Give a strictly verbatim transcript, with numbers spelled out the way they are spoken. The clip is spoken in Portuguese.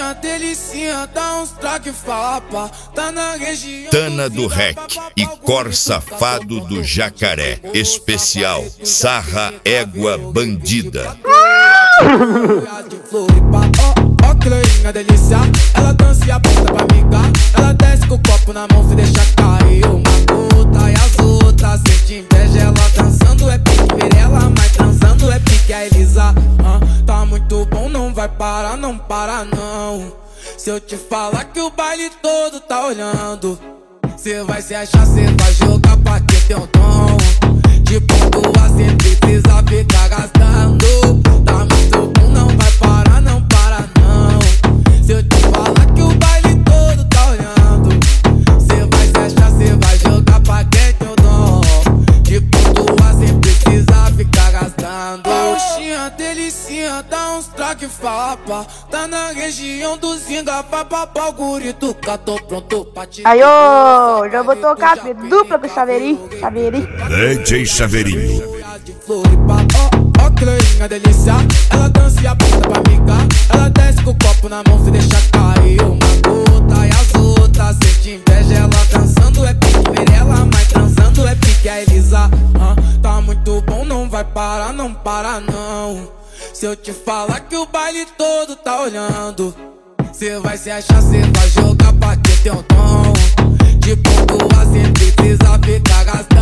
Roxinha, delicinha, dá uns traque, fala pá. Tá na região. Tana do Rec e Cor Safado do Jacaré. Especial Sarra Égua Bandida. Ó, que loirinha delícia, ela dança e aponta pra amigar. Ela desce com o copo na mão, se deixa cair uma gota. E as outras sente inveja, ela dançando é pique Mirella, mas transando é pique a Elisa. ah, Tá muito bom, não vai parar, não para não. Se eu te falar que o baile todo tá olhando, cê vai se achar, cê vai jogar pra que tem um tom. De pontua cê precisa ficar gastando. Tá muito bom, não vai parar, não para não. Se eu te falar que o baile todo tá olhando, cê vai se achar, cê vai jogar pra quem tem o dom. De pontua cê precisa ficar gastando. Roxinha, delicinha, dá uns traque, fala pá. Tá na região do Zinga, vai papar o gurito. Cá, tô pronto pra te... Aí, ô, já vou tocar a dupla com o Chaveirinho, Chaveirinho. D J Chaveirinho. Ó, ó, que loirinha delícia, ela dança e aponta pra amigar. Ela desce com o copo na mão, se deixa cair uma gota. E as outras sente inveja, ela dançando é pique Mirella, mas transando é pique a Elisa. ah, Tá muito bom, não vai parar, não para não. Se eu te falar que o baile todo tá olhando, cê vai se achar, cê vai jogar pra que tem um tom. De pontua cê precisa ficar gastando.